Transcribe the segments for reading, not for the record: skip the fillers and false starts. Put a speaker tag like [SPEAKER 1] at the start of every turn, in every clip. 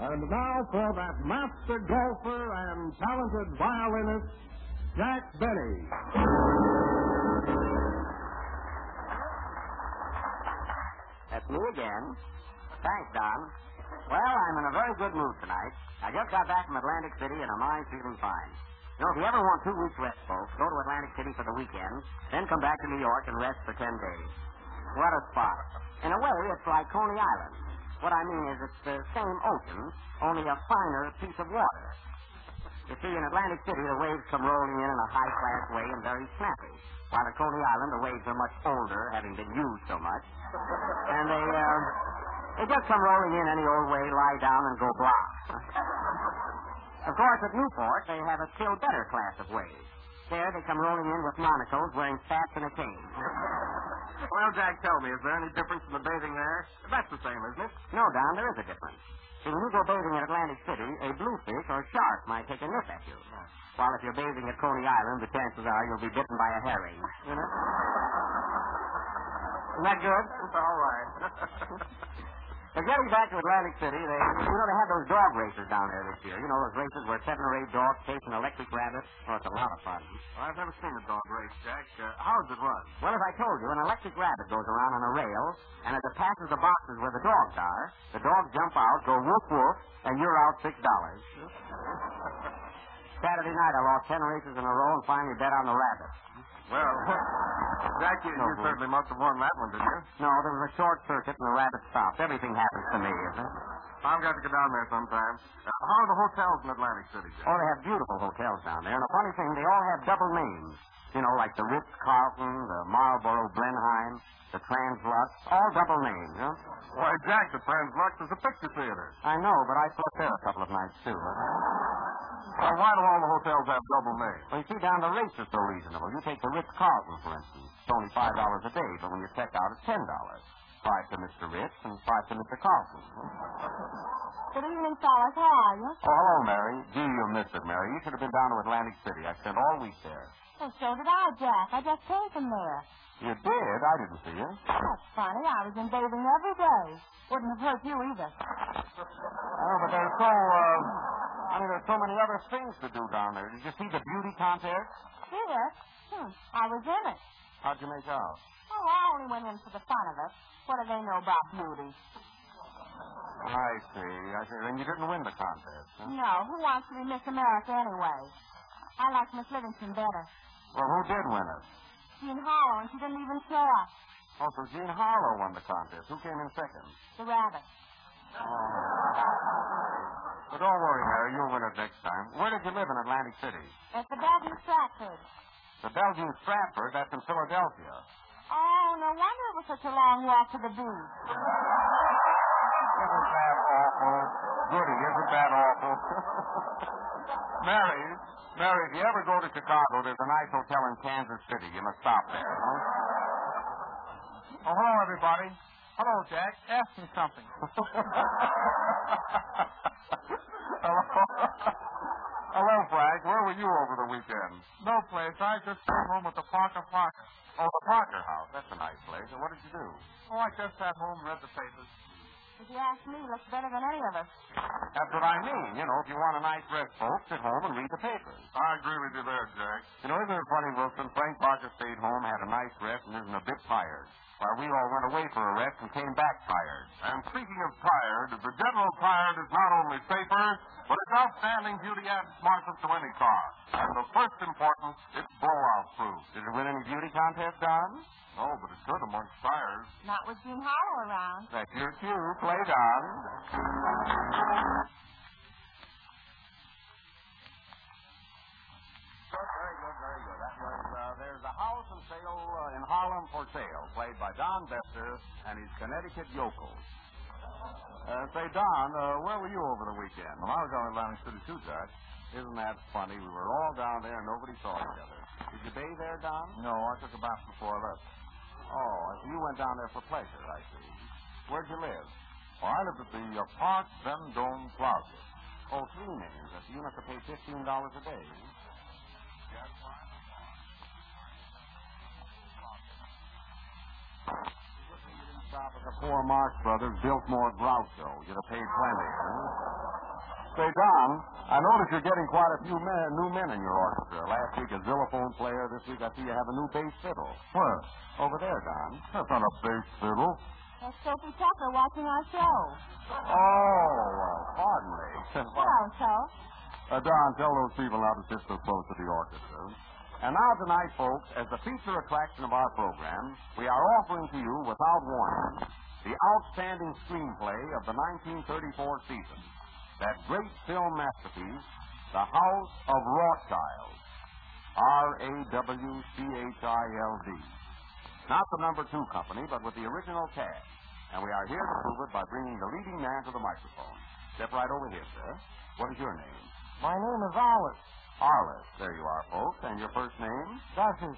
[SPEAKER 1] And now for that master golfer and talented violinist, Jack Benny.
[SPEAKER 2] That's me again. Thanks, Don. Well, I'm in a very good mood tonight. I just got back from Atlantic City and I'm feeling fine. You know, if you ever want 2 weeks rest, folks, go to Atlantic City for the weekend, then come back to New York and rest for 10 days. What a spot. In a way, it's like Coney Island. What I mean is it's the same ocean, only a finer piece of water. You see, in Atlantic City, the waves come rolling in a high-class way and very snappy. While at Coney Island, the waves are much older, having been used so much. And they just come rolling in any old way, lie down, and go blah. Of course, at Newport, they have a still better class of waves. There, they come rolling in with monocles, wearing spats and a cane.
[SPEAKER 1] Well, Jack, tell me, is there any difference in the bathing there? That's the same, isn't it?
[SPEAKER 2] No, Don, there is a difference. See, when you go bathing at Atlantic City, a bluefish or shark might take a nip at you. While if you're bathing at Coney Island, the chances are you'll be bitten by a herring. You know? Isn't that good?
[SPEAKER 1] All right.
[SPEAKER 2] But getting back to Atlantic City, they had those dog races down there this year. You know, those races where 7 or 8 dogs chase an electric rabbit? Oh, it's a lot of fun.
[SPEAKER 1] I've never seen a dog race, Jack. How does it run?
[SPEAKER 2] Well, as I told you, an electric rabbit goes around on a rail, and as it passes the boxes where the dogs are, the dogs jump out, go woof woof, and you're out $6. Saturday night, I lost 10 races in a row and finally bet on the rabbit.
[SPEAKER 1] Well, Jack, you certainly must have won that one, didn't you?
[SPEAKER 2] No, there was a short circuit and the rabbit stopped. Everything happens to me, isn't it?
[SPEAKER 1] I've got to go down there sometime. How are the hotels in Atlantic City, Jack?
[SPEAKER 2] Oh, they have beautiful hotels down there. And a funny thing, they all have double names. You know, like the Ritz-Carlton, the Marlboro Blenheim, the Translux, all double names, huh?
[SPEAKER 1] Why, Jack, the Translux is a picture theater.
[SPEAKER 2] I know, but I slept there a couple of nights, too.
[SPEAKER 1] Well, why do all the hotels have double names?
[SPEAKER 2] Well, you see, down the rates are so reasonable. You take the Ritz-Carlton, for instance. It's only $5 a day, but when you check out, it's $10. 5 to Mr. Ritz and 5 to Mr. Carlton.
[SPEAKER 3] Good evening, fellas. How are you?
[SPEAKER 2] Oh, hello, Mary. Gee, you missed it, Mary. You should have been down to Atlantic City. I spent all week there.
[SPEAKER 3] Well, so did I, Jack. I just came from there.
[SPEAKER 2] You did? I didn't see you.
[SPEAKER 3] That's funny. I was in bathing every day. Wouldn't have hurt you either.
[SPEAKER 2] Oh, but there's so many other things to do down there. Did you see the beauty contest?
[SPEAKER 3] Did it? I was in it.
[SPEAKER 2] How'd you make out?
[SPEAKER 3] Oh, I only went in for the fun of it. What do they know about beauty?
[SPEAKER 2] I see. Then you didn't win the contest, huh?
[SPEAKER 3] No. Who wants to be Miss America anyway? I like Miss Livingston better.
[SPEAKER 2] Well, who did win it?
[SPEAKER 3] Jean Harlow, and she didn't even show up.
[SPEAKER 2] Oh, so Jean Harlow won the contest. Who came in second?
[SPEAKER 3] The rabbit.
[SPEAKER 2] Oh. But don't worry, Mary. You'll win it next time. Where did you live in Atlantic City?
[SPEAKER 3] At the Bellevue Stratford.
[SPEAKER 2] The Bellevue Stratford? That's in Philadelphia.
[SPEAKER 3] Oh, no wonder it was such a long walk to the beach.
[SPEAKER 2] Isn't that awful? Goody, isn't that awful? Mary, if you ever go to Chicago, there's a nice hotel in Kansas City. You must stop there, huh?
[SPEAKER 1] Oh, hello, everybody. Hello, Jack. Ask me something.
[SPEAKER 2] Hello, Frank. Where were you over the weekend?
[SPEAKER 1] No place. I just came home with the Parker.
[SPEAKER 2] Oh, the Parker House. That's a nice place. And what did you do?
[SPEAKER 1] Oh, I just sat home and read the papers.
[SPEAKER 3] If you ask me, he looks better than any of us.
[SPEAKER 2] That's what I mean. You know, if you want a nice rest, folks, sit home and read the papers.
[SPEAKER 1] I agree with you there, Jack.
[SPEAKER 2] You know, isn't it funny, Wilson? Frank Parker stayed home, had a nice rest, and isn't a bit tired. While we all went away for a rest and came back tired.
[SPEAKER 1] And speaking of tired, the General Tired is not only safer, but it's outstanding beauty and smartest to any car. And the first importance, it's blowout proof.
[SPEAKER 2] Did it win any beauty contest, Don?
[SPEAKER 1] No, but it could amongst tires.
[SPEAKER 3] Not with Jean Harlow around.
[SPEAKER 2] That's your cue. Play, Don.
[SPEAKER 4] Very good, very good. That was, there's a house and sale in Harlem for sale, played by Don Bester and his Connecticut Yokels. Say, Don, where were you over the weekend?
[SPEAKER 1] Well, I was down in Atlantic City, too, Jack.
[SPEAKER 4] Isn't that funny? We were all down there and nobody saw each other. Did you bathe there, Don?
[SPEAKER 1] No, I took a bath before I left.
[SPEAKER 4] Oh, you went down there for pleasure, I see. Where'd you live?
[SPEAKER 1] Well, I lived at the Park Vendome Plaza.
[SPEAKER 4] Oh, 3 names. You have to pay $15 a day.
[SPEAKER 1] Yes,
[SPEAKER 4] You didn't stop at the 4 Marx Brothers, Biltmore Groucho. You'd have paid plenty, huh? Say, Don, I notice you're getting quite a few new men in your orchestra. Last week a xylophone player. This week I see you have a new bass fiddle.
[SPEAKER 1] Where?
[SPEAKER 4] Over there, Don.
[SPEAKER 1] That's not a bass fiddle.
[SPEAKER 3] That's Sophie Tucker watching our show.
[SPEAKER 4] Oh, well, pardon me.
[SPEAKER 3] Hello, Soph.
[SPEAKER 4] Don, tell those people not to sit so close to the orchestra. And now tonight, folks, as the feature attraction of our program, we are offering to you, without warning, the outstanding screenplay of the 1934 season. That great film masterpiece, The House of Rothschild. R-A-W-C-H-I-L-D. Not the number 2 company, but with the original cast. And we are here to prove it by bringing the leading man to the microphone. Step right over here, sir. What is your name?
[SPEAKER 2] My name is Arliss.
[SPEAKER 4] Arliss. There you are, folks. And your first name?
[SPEAKER 2] Gussie.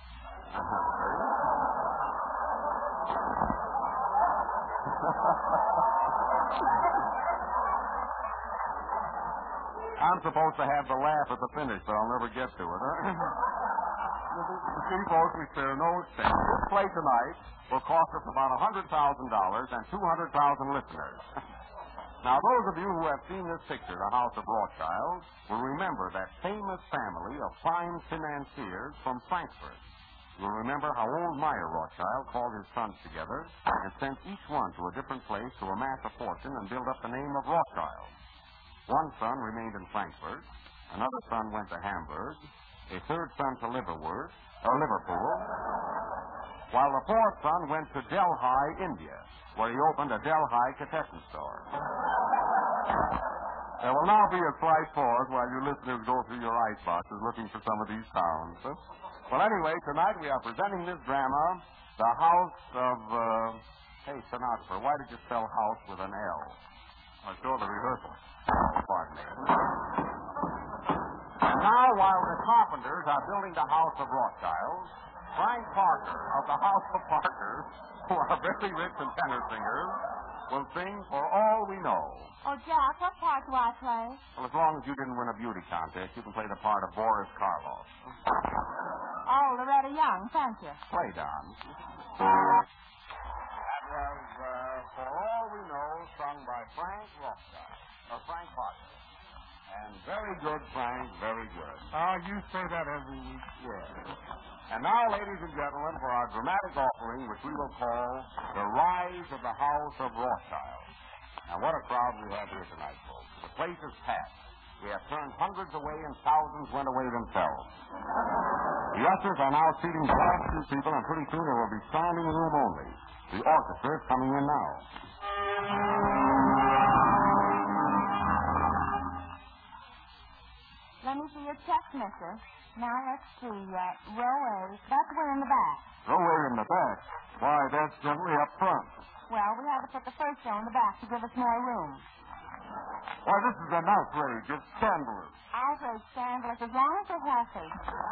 [SPEAKER 4] I'm supposed to have the laugh at the finish, but I'll never get to it, huh? You see, folks, we spare no expense. This play tonight will cost us about $100,000 and 200,000 listeners. Now, those of you who have seen this picture, The House of Rothschild, will remember that famous family of fine financiers from Frankfurt. You'll remember how old Meyer Rothschild called his sons together and sent each one to a different place to amass a fortune and build up the name of Rothschild. One son remained in Frankfurt, another son went to Hamburg, a third son to Liverpool, while the fourth son went to Delhi, India, where he opened a Delhi Katessen store. There will now be a slight pause while you listeners go through your ice boxes looking for some of these sounds. Well, anyway, tonight we are presenting this drama, The House of... Hey, stenographer, why did you spell house with an L?
[SPEAKER 1] I saw the rehearsal.
[SPEAKER 4] Pardon me. And now, while the carpenters are building the House of Rothschild, Frank Parker of the House of Parkers, who are very rich and tenor singers, will sing For All We Know.
[SPEAKER 3] Oh, Jack, what part do I play?
[SPEAKER 4] Well, as long as you didn't win a beauty contest, you can play the part of Boris Karloff.
[SPEAKER 3] Oh, Loretta Young, thank you.
[SPEAKER 4] Play, Don. That was For All We Know, sung by Frank Parker. And very good, Frank, very good.
[SPEAKER 1] You say that every week.
[SPEAKER 4] Yes. And now, ladies and gentlemen, for our dramatic offering, which we will call The Rise of the House of Rothschild. Now, what a crowd we have here tonight, folks. The place is packed. We have turned hundreds away and thousands went away themselves. The ushers are now seating just few people, and pretty soon there will be standing room only. The orchestra is coming in now.
[SPEAKER 3] Let me see your check, mister. Now, let's see. Row A. That's way in the back.
[SPEAKER 1] Row A in the back. Why, that's generally up front.
[SPEAKER 3] Well, we had to put the first row in the back to give us more room.
[SPEAKER 1] Why, this is an outrage. It's scandalous.
[SPEAKER 3] Outrage, scandalous, as long as they're healthy.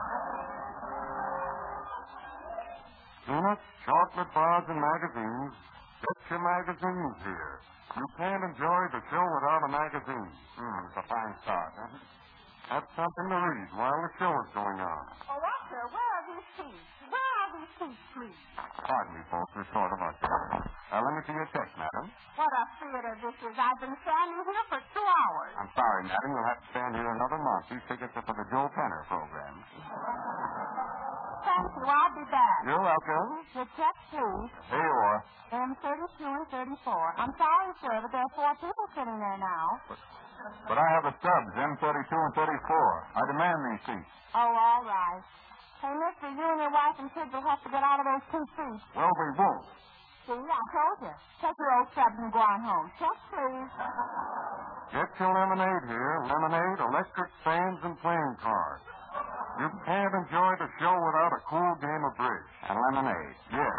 [SPEAKER 1] Peanuts, chocolate bars, and magazines. Get your magazines here. You can't enjoy the show without a magazine.
[SPEAKER 4] It's a fine start, huh?
[SPEAKER 1] That's something to read while the show is going on.
[SPEAKER 3] Oh, Walter, where are these seats? Where are these seats, please?
[SPEAKER 4] Pardon me, folks. We're short of our show. Let me see your check, madam.
[SPEAKER 3] What a theater this is. I've been standing here for 2 hours.
[SPEAKER 4] I'm sorry, madam. You'll have to stand here another month. These tickets are for the Joe Penner program.
[SPEAKER 3] Thank you. I'll be back.
[SPEAKER 1] You're welcome.
[SPEAKER 3] Your check, please.
[SPEAKER 1] Here you are.
[SPEAKER 3] M32 and 34. I'm sorry, sir, but there are 4 people sitting there now.
[SPEAKER 1] But I have the stubs, M32 and 34. I demand these seats.
[SPEAKER 3] Oh, all right. Hey, mister, you and your wife and kids will have to get out of those 2 seats.
[SPEAKER 1] Well, we won't.
[SPEAKER 3] See, I told you. Take your old stubs and go on home. Check, please.
[SPEAKER 1] Get your lemonade here. Lemonade, electric fans, and playing cards. You can't enjoy the show without a cool game of bridge.
[SPEAKER 4] And lemonade.
[SPEAKER 1] Yes.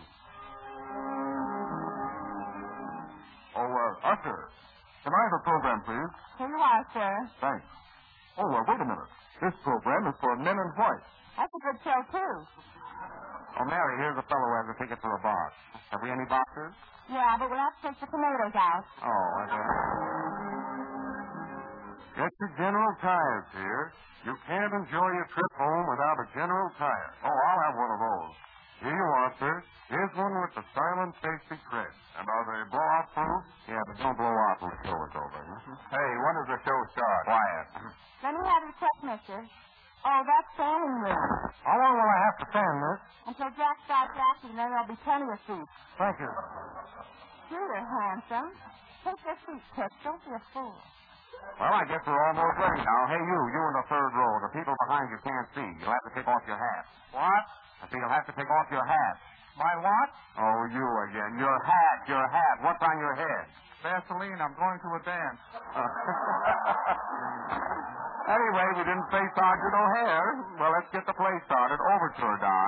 [SPEAKER 1] Usher, can I have a program, please?
[SPEAKER 3] Here you are, sir.
[SPEAKER 1] Thanks. Wait a minute. This program is for Men in White.
[SPEAKER 3] That's a good show, too.
[SPEAKER 4] Oh, Mary, here's a fellow who has a ticket for a box. Have we any boxes?
[SPEAKER 3] Yeah, but we'll have to take the tomatoes out.
[SPEAKER 4] Oh, I guess.
[SPEAKER 1] Get your General Tires here. You can't enjoy your trip home without a General Tire.
[SPEAKER 4] I'll have one of those.
[SPEAKER 1] Here you are, sir. Here's one with the silent safety crest. And are they blow-out proof?
[SPEAKER 4] Yeah, but don't blow out when the show is over.
[SPEAKER 1] Hey, when does the show start?
[SPEAKER 4] Quiet.
[SPEAKER 3] Let me have your check, mister. Oh, that's standing room.
[SPEAKER 5] How long will I have to stand, miss?
[SPEAKER 3] Until Jack starts acting, then there'll be plenty of seats.
[SPEAKER 5] Thank you.
[SPEAKER 3] You're handsome. Take your seat, Tip. Don't be a fool.
[SPEAKER 4] Well, I guess we're almost ready now. Hey, you in the third row. The people behind you can't see. You'll have to take off your hat.
[SPEAKER 1] What?
[SPEAKER 4] I think you'll have to take off your hat.
[SPEAKER 1] My what?
[SPEAKER 4] Oh, you again. Your hat. What's on your head?
[SPEAKER 1] Vaseline, I'm going to a dance.
[SPEAKER 4] Anyway, we didn't say Sergeant O'Hare. Well, let's get the play started. Overture, Don.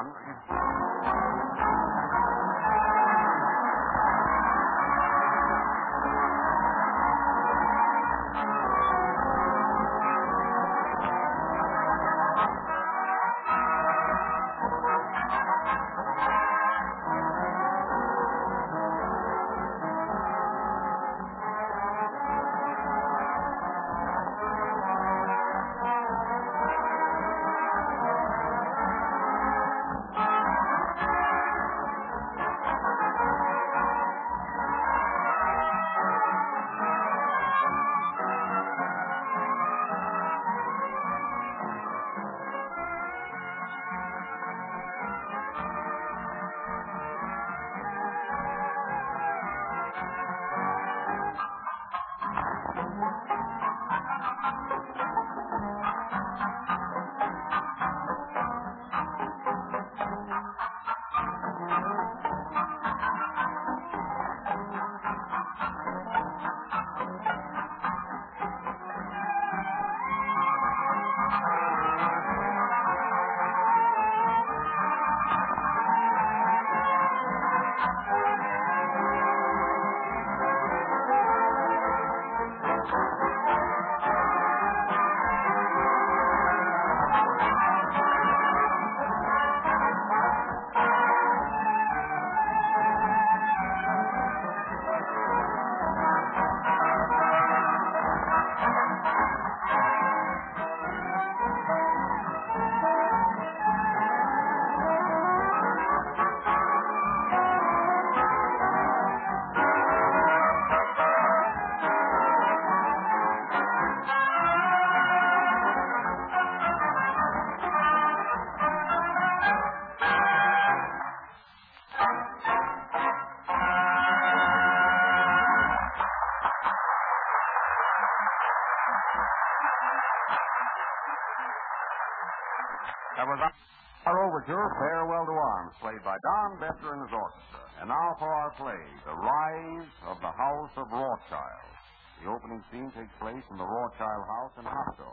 [SPEAKER 4] That was our overture, Farewell to Arms, played by Don Bester and his orchestra. And now for our play, The Rise of the House of Rothschild. The opening scene takes place in the Rothschild house in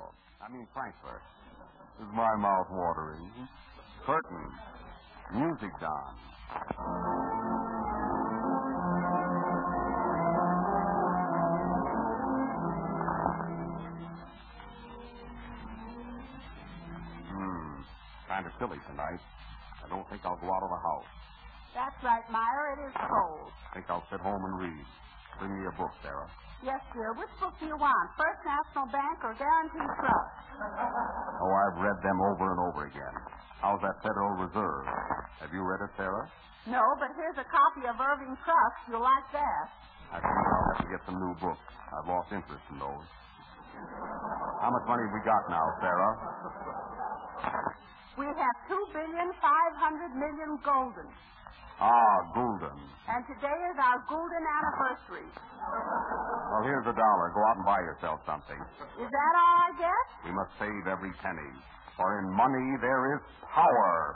[SPEAKER 4] Frankfurt. Is my mouth watering? Curtain. Music, Don. Kind of silly tonight. I don't think I'll go out of the house.
[SPEAKER 3] That's right, Meyer. It is cold.
[SPEAKER 4] I think I'll sit home and read. Bring me a book, Sarah.
[SPEAKER 3] Yes, dear. Which book do you want? First National Bank or Guaranteed Trust?
[SPEAKER 4] Oh, I've read them over and over again. How's that Federal Reserve? Have you read it, Sarah?
[SPEAKER 3] No, but here's a copy of Irving Trust. You'll like that.
[SPEAKER 4] I think I'll have to get some new books. I've lost interest in those. How much money have we got now, Sarah?
[SPEAKER 3] We have $2,500,000,000 golden.
[SPEAKER 4] Ah, Gulden.
[SPEAKER 3] And today is our golden anniversary.
[SPEAKER 4] Well, here's $1. Go out and buy yourself something.
[SPEAKER 3] Is that all I get?
[SPEAKER 4] We must save every penny. For in money there is power.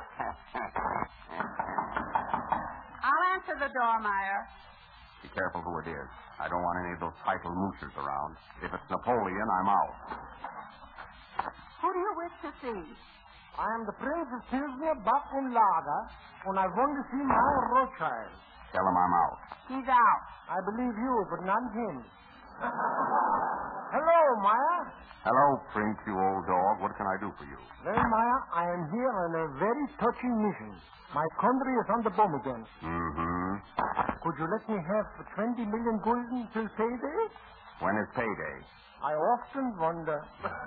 [SPEAKER 3] I'll answer the door, Meyer.
[SPEAKER 4] Be careful who it is. I don't want any of those title moochers around. If it's Napoleon, I'm out.
[SPEAKER 3] Who do you wish to see?
[SPEAKER 5] I am the Prince of Pilsner, Buck and Lager, and I want to see Meyer Rothschild.
[SPEAKER 4] Tell him I'm out.
[SPEAKER 3] He's out.
[SPEAKER 5] I believe you, but not him. Hello, Meyer.
[SPEAKER 4] Hello, Prince, you old dog. What can I do for you?
[SPEAKER 5] Well, Meyer, I am here on a very touching mission. My country is on the bomb again.
[SPEAKER 4] Mm-hmm.
[SPEAKER 5] Could you let me have 20 million gulden till payday?
[SPEAKER 4] When is payday?
[SPEAKER 5] I often wonder.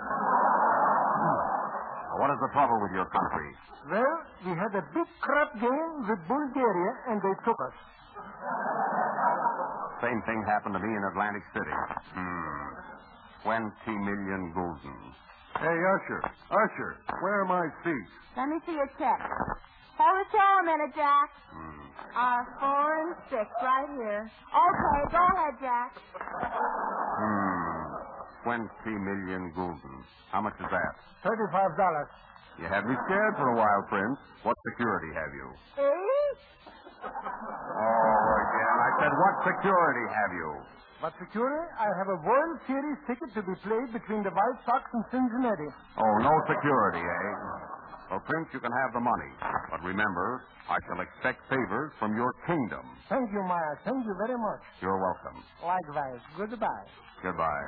[SPEAKER 4] What is the trouble with your country?
[SPEAKER 5] Well, we had a big crap game with Bulgaria, and they took us.
[SPEAKER 4] Same thing happened to me in Atlantic City. 20 million gulden.
[SPEAKER 1] Hey, Usher, where are my seats?
[SPEAKER 3] Let me see your check. Hold it till a minute, Jack. 4 and 6, right here. Okay, go ahead, Jack.
[SPEAKER 4] 20 million gulden. How much is that?
[SPEAKER 5] $35.
[SPEAKER 4] You had me scared for a while, Prince. What security have you? Oh, again. I said, what security have you?
[SPEAKER 5] But security, I have a World Series ticket to be played between the White Sox and Cincinnati.
[SPEAKER 4] Oh, no security, eh? Well, Prince, you can have the money. But remember, I shall expect favors from your kingdom.
[SPEAKER 5] Thank you, Maya. Thank you very much.
[SPEAKER 4] You're welcome.
[SPEAKER 5] Likewise. Goodbye.
[SPEAKER 4] Goodbye.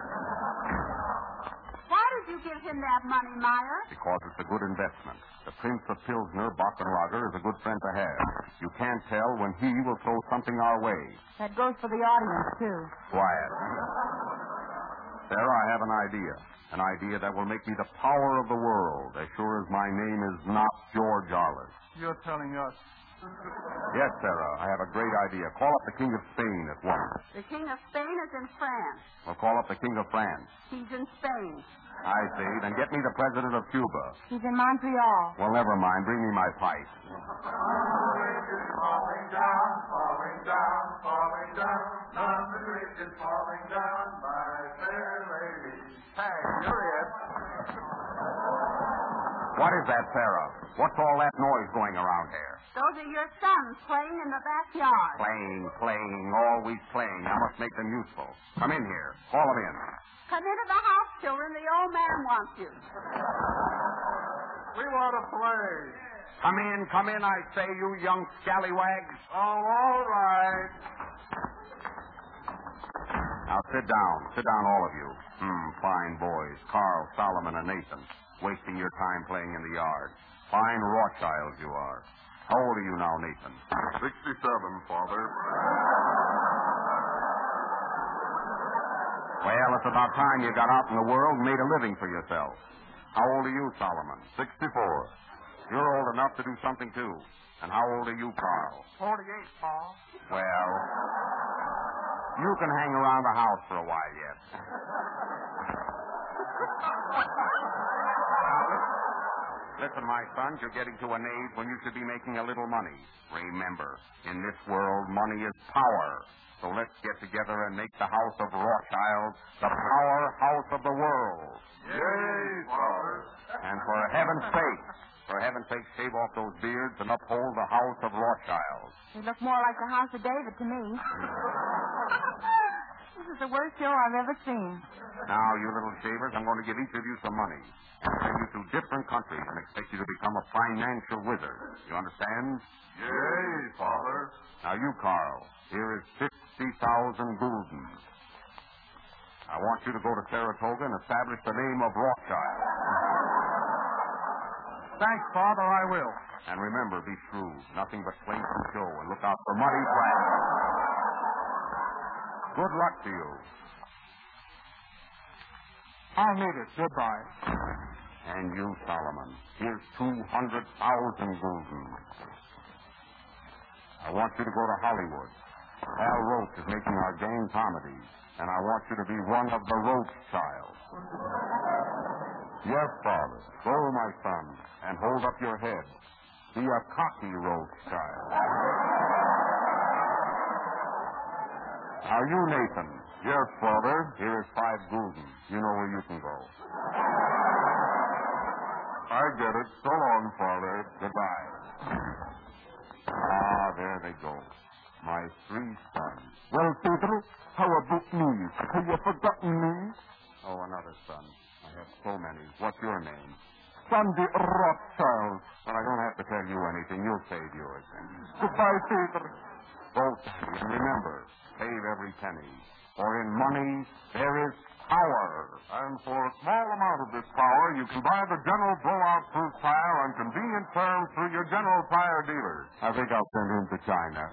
[SPEAKER 3] Why did you give him that money, Meyer?
[SPEAKER 4] Because it's a good investment. The Prince of Pilsner, Bockenlager, is a good friend to have. You can't tell when he will throw something our way.
[SPEAKER 3] That goes for the audience, too.
[SPEAKER 4] Quiet. Sarah, I have an idea. An idea that will make me the power of the world, as sure as my name is not George Arliss.
[SPEAKER 1] You're telling us.
[SPEAKER 4] Yes, Sarah, I have a great idea. Call up the King of Spain at once.
[SPEAKER 3] The King of Spain is in France.
[SPEAKER 4] Well, call up the King of France.
[SPEAKER 3] He's in Spain.
[SPEAKER 4] I see. Then get me the President of Cuba.
[SPEAKER 3] He's in Montreal.
[SPEAKER 4] Well, never mind. Bring me my pipe.
[SPEAKER 1] Falling down, falling down, falling down. None the bridge is falling down, my fair lady.
[SPEAKER 4] Hey, you're it. What is that, Sarah? What's all that noise going around here?
[SPEAKER 3] Those are your sons playing in the backyard.
[SPEAKER 4] Playing, always playing. I must make them useful. Come in here. Call them in.
[SPEAKER 3] Come into the house, children. The old man wants you.
[SPEAKER 1] We want to play.
[SPEAKER 4] Come in, I say, you young scallywags.
[SPEAKER 1] Oh, all right.
[SPEAKER 4] Now, sit down. Sit down, all of you. Fine boys. Carl, Solomon, and Nathan. Wasting your time playing in the yard. Fine Rothschilds you are. How old are you now, Nathan?
[SPEAKER 1] 67, Father.
[SPEAKER 4] Well, it's about time you got out in the world and made a living for yourself. How old are you, Solomon?
[SPEAKER 1] 64.
[SPEAKER 4] You're old enough to do something, too. And how old are you, Carl?
[SPEAKER 5] 48, Paul.
[SPEAKER 4] Well, you can hang around the house for a while yet. Listen, my sons, you're getting to an age when you should be making a little money. Remember, in this world, money is power. So let's get together and make the house of Rothschild the powerhouse of the world.
[SPEAKER 1] Yay, Father.
[SPEAKER 4] And for heaven's sake, shave off those beards and uphold the house of Rothschild.
[SPEAKER 3] They look more like the house of David to me. This is the worst show I've ever seen.
[SPEAKER 4] Now, you little shavers, I'm going to give each of you some money. Send you to different countries and expect you to become a financial wizard. You understand?
[SPEAKER 1] Yay, Father.
[SPEAKER 4] Now, you, Carl, here is 50,000 gulden. I want you to go to Saratoga and establish the name of Rothschild.
[SPEAKER 1] Thanks, Father, I will.
[SPEAKER 4] And remember, be shrewd. Nothing but plain and show, and look out for muddy tracks. Good luck to you.
[SPEAKER 5] I'll need it. Goodbye.
[SPEAKER 4] And you, Solomon, here's 200,000 gulden. I want you to go to Hollywood. Al Roach is making our game comedies, and I want you to be one of the Rothschilds. Yes, Father. Go, my son, and hold up your head. Be a cocky Rothschild. Now, you, Nathan.
[SPEAKER 1] Yes, Father.
[SPEAKER 4] Here is 5 gulden. You know where you can go.
[SPEAKER 1] I get it. So long, Father.
[SPEAKER 4] Goodbye. Ah, there they go. My 3 sons.
[SPEAKER 5] Well, Peter, how about me? Have you forgotten me?
[SPEAKER 4] Oh, another son. I have so many. What's your name?
[SPEAKER 5] Sandy Rothschild.
[SPEAKER 4] Well, I don't have to tell you anything. You'll save yours.
[SPEAKER 5] Goodbye, Peter.
[SPEAKER 4] Both, Sandy. And remember, save every penny. For in money, there is power.
[SPEAKER 1] And for a small amount of this power, you can buy the General Blowout Proof Tire on convenient terms through your General Tire dealers.
[SPEAKER 4] I think I'll send him to China.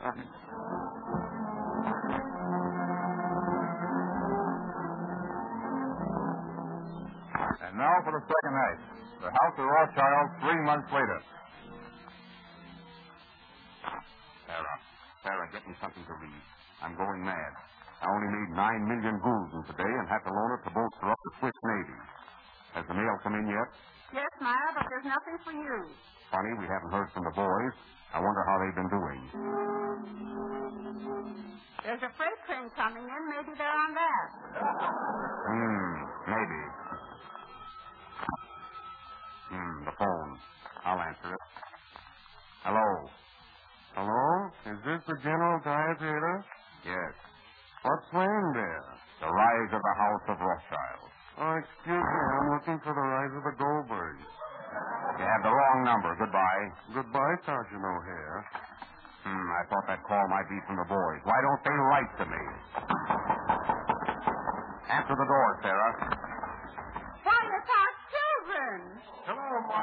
[SPEAKER 1] And now for the second night. The House of Rothschild 3 months later.
[SPEAKER 4] Sarah, get me something to read. I'm going mad. I only made 9 million gulden today and had to loan it to bolster up the Swiss Navy. Has the mail come in yet?
[SPEAKER 3] Yes, Myra, but there's nothing for you.
[SPEAKER 4] Funny, we haven't heard from the boys. I wonder how they've been doing.
[SPEAKER 3] There's a freight train coming in. Maybe they're on that.
[SPEAKER 4] Maybe. The phone. I'll answer it. Hello?
[SPEAKER 1] Hello? Is this the General Tire Theater?
[SPEAKER 4] Yes.
[SPEAKER 1] What's playing there?
[SPEAKER 4] The Rise of the House of Rothschild.
[SPEAKER 1] Oh, excuse me. I'm looking for the Rise of the Goldbergs.
[SPEAKER 4] You have the wrong number. Goodbye.
[SPEAKER 1] Goodbye, Sergeant O'Hare.
[SPEAKER 4] I thought that call might be from the boys. Why don't they write to me? Answer the door, Sarah.
[SPEAKER 3] Why, it's our children.
[SPEAKER 1] Hello,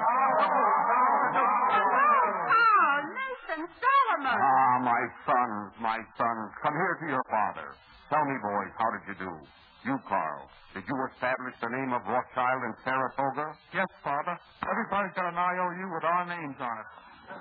[SPEAKER 3] Hello, Carl, Nathan, Solomon.
[SPEAKER 4] My sons. Come here to your father. Tell me, boys, how did you do? You, Carl, did you establish the name of Rothschild in Saratoga?
[SPEAKER 1] Yes, Father. Everybody's got an IOU with our names on it.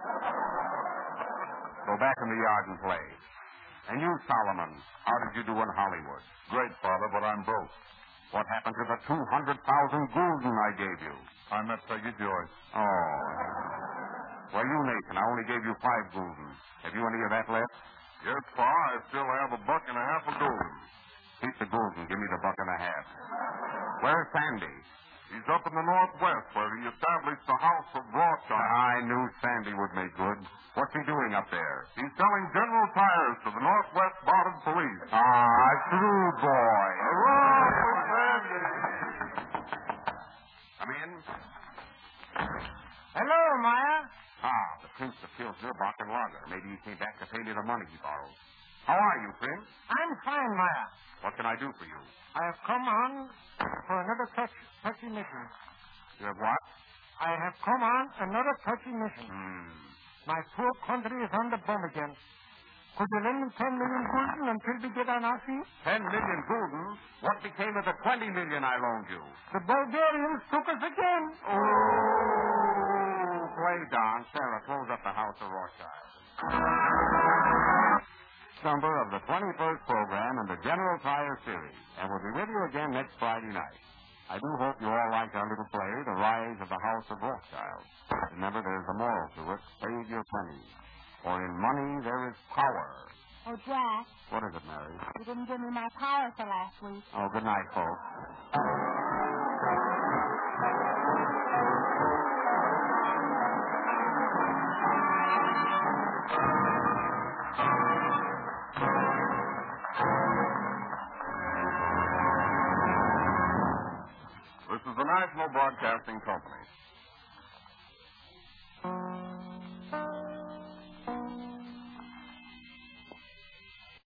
[SPEAKER 4] Go back in the yard and play. And you, Solomon, how did you do in Hollywood?
[SPEAKER 1] Great, Father, but I'm broke.
[SPEAKER 4] What happened to the 200,000 gulden I gave you?
[SPEAKER 1] I met Peggy Joyce.
[SPEAKER 4] Oh. Well, you, Nathan, I only gave you 5 gulden. Have you any of that left?
[SPEAKER 1] Yes, Pa, I still have $1.50 of gulden.
[SPEAKER 4] Keep the gulden. Give me the $1.50. Where's Sandy?
[SPEAKER 1] He's up in the Northwest where he established the House of Rothschild.
[SPEAKER 4] I knew Sandy would make good. What's he doing up there?
[SPEAKER 1] He's selling General Tires to the Northwest Mounted Police.
[SPEAKER 4] True boy.
[SPEAKER 1] Hurrah for Sandy!
[SPEAKER 4] Come in.
[SPEAKER 5] Hello, Maya.
[SPEAKER 4] The Prince of Pilsner Lager. Maybe he came back to pay me the money he borrowed. How are you, Prince?
[SPEAKER 5] I'm fine, Maya.
[SPEAKER 4] What can I do for you?
[SPEAKER 5] I have come on for another touchy mission.
[SPEAKER 4] You have what?
[SPEAKER 5] I have come on another touchy mission. My poor country is on the bum again. Could you lend me 10 million gulden until we get on our feet?
[SPEAKER 4] 10 million gulden? What became of the 20 million I loaned you?
[SPEAKER 5] The Bulgarians took us again.
[SPEAKER 4] Play, Don. Sarah, close up the House of Rothschild. Number of the 21st program in the General Tire series, and we'll be with you again next Friday night. I do hope you all liked our little play, The Rise of the House of Rothschild. Remember, there's a moral to it. Save your pennies. For in money there is power.
[SPEAKER 3] Oh, Jack,
[SPEAKER 4] What is it, Mary?
[SPEAKER 3] you didn't give me my power for last week.
[SPEAKER 4] Oh, good night, folks.
[SPEAKER 1] This is the National Broadcasting Company.